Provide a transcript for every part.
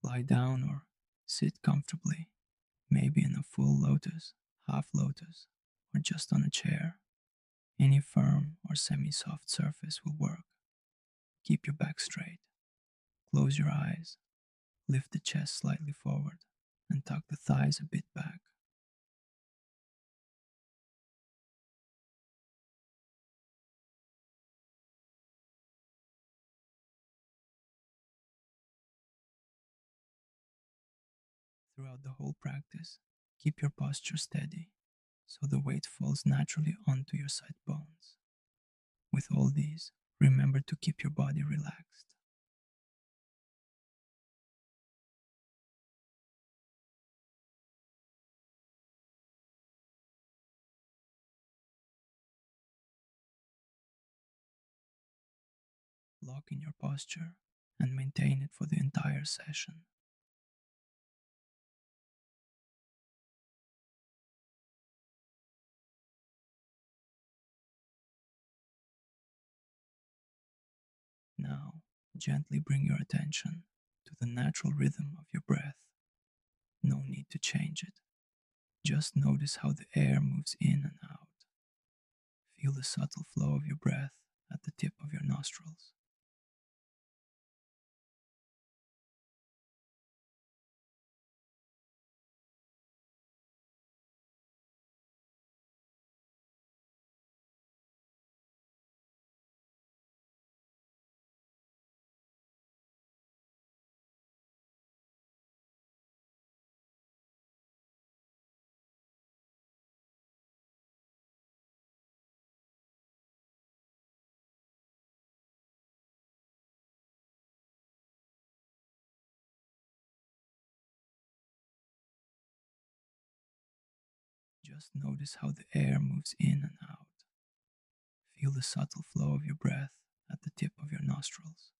Lie down or sit comfortably, maybe in a full lotus, half lotus, or just on a chair. Any firm or semi soft surface will work. Keep your back straight. Close your eyes. Lift the chest slightly forward and tuck the thighs a bit back. Throughout the whole practice, keep your posture steady so the weight falls naturally onto your side bones. With all these, remember to keep your body relaxed. Lock in your posture and maintain it for the entire session. Now, gently bring your attention to the natural rhythm of your breath. No need to change it. Just notice how the air moves in and out. Feel the subtle flow of your breath at the tip of your nostrils. Just notice how the air moves in and out. Feel the subtle flow of your breath at the tip of your nostrils.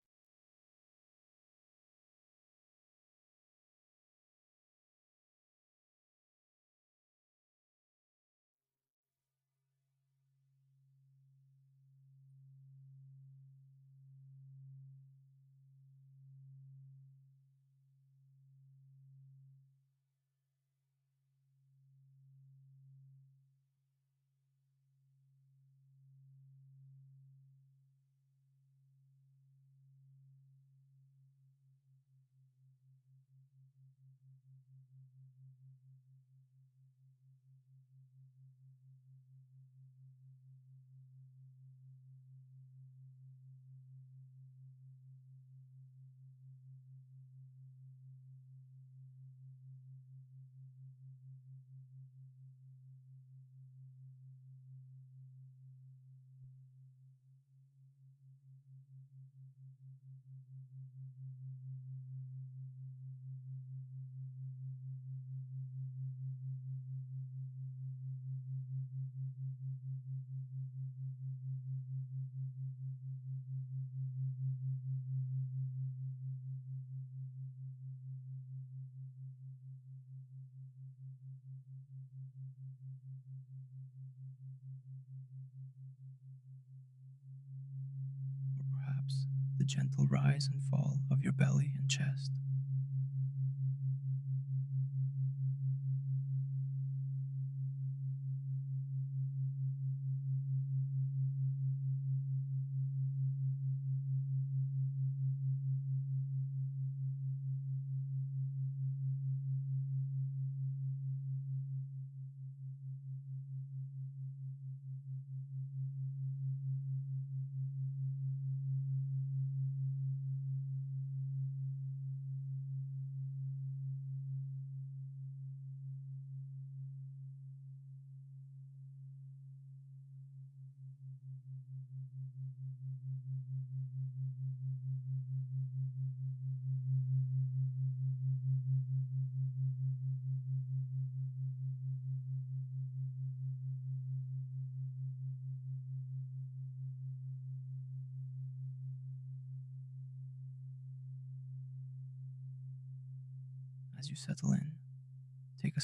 Or perhaps the gentle rise and fall of your belly and chest. As you settle in,